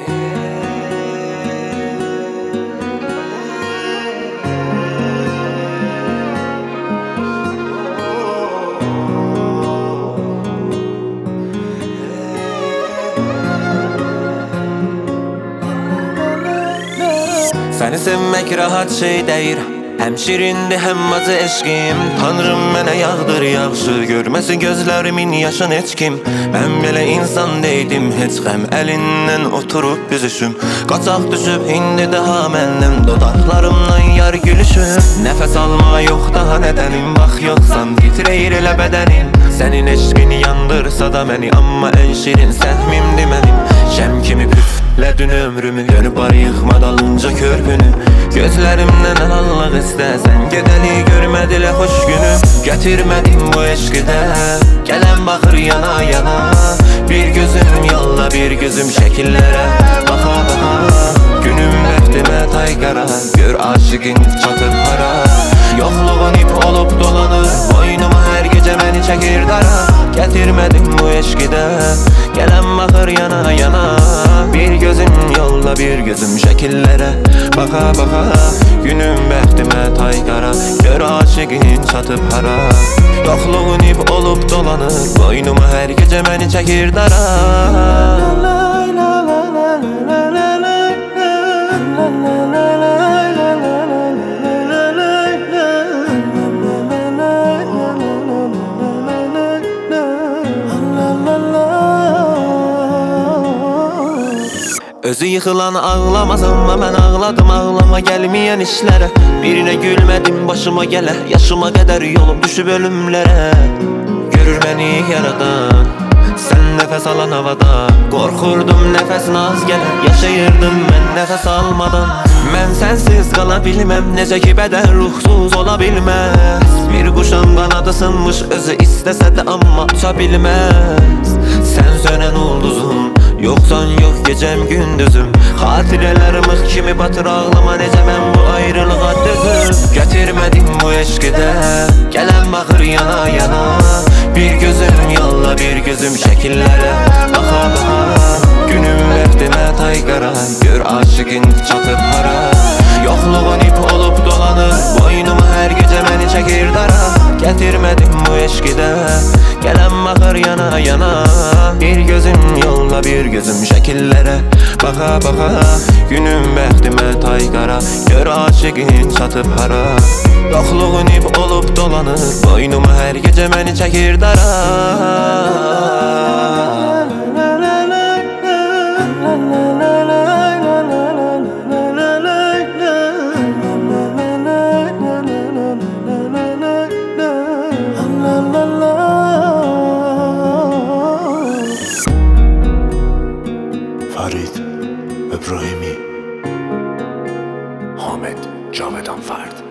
Səni sevmək rahat şey deyir, həm şirindir, həm acı eşqim. Tanrım mənə yağdır yağışı, görməsi gözlərimin yaşın heç kim. Mən belə insan deydim, heç qəm əlindən oturub büzüşüm. Qaçaq düşüb indi daha məndən, dodaqlarımdan yar gülüşüm. Nəfəs alma yox daha nədənim, bax yoxsan titrəyir elə bədənim. Sənin eşqin yandırsa da məni, amma ən şirin səhmimdir mənim. Şəm kimi püflədin ömrümü, dönüb var yıxma dalınca körpünü. Gözlərimdən alallıq istəsən, gedəli görmədilə xoş günü. Gətirmədim bu eşqidə, gələn baxır yana yana. Bir gözüm yolla, bir gözüm şəkillərə baxa baxa. Günüm bəxtimə tay qara, gör aşıqın çatıb hara. Yoxluğun ip olub dolanır, boynuma hər gecə məni çəkir dara. Gətirmədim bu eşqidə, gələn baxır yana yana. Bir gözüm yolla, bir gözüm şəkillərə baxa baxa. Günüm bəxtimə tay qara, gör aşıqın çatıb hara. Yoxluğun ip olub dolanır, boynuma hər gecə məni çəkir dara. Özü yıxılan ağlamaz, amma mən ağladım ağlama gəlməyən işlərə. Birinə gülmədim başıma gələ, yaşıma qədər yolum düşüb ölümlərə. Görür məni yaradan, sən nəfəs alan havada. Qorxurdum nəfəsin az gələ, yaşayırdım mən nəfəs almadan. Mən sənsiz qala bilməm, necə ki bədən ruhsuz ola bilməz. Bir quşam qanadı sınmış, özü istəsə də amma uça bilməz. Sən sönən ulduzum, yoxsan yox gecəm gündüzüm. Xatirələr mıx kimi batır ağlama, necə mən bu ayrılığa dözüm. Gətirmədim bu eşqidə, gələn baxır yana yana. Bir gözüm yolla, bir gözüm şəkillərə baxa baxa. Günüm bəxtimə tay qara, gör aşıqın çatıb hara. Yoxluğun ip olub dolanır, boynuma hər gecə məni çəkir dara. Gətirmədim bu eşqidə, gələn baxır yana yana. Bir gözüm yolla, bir gözüm şəkillərə baxa baxa. Günüm bəxtimə tay qara, gör aşıqın çatıb hara. Yoxluğun ip olub dolanır, boynuma hər gecə məni çəkir dara. فرید ابراهیمی، حامد جاودانفرد.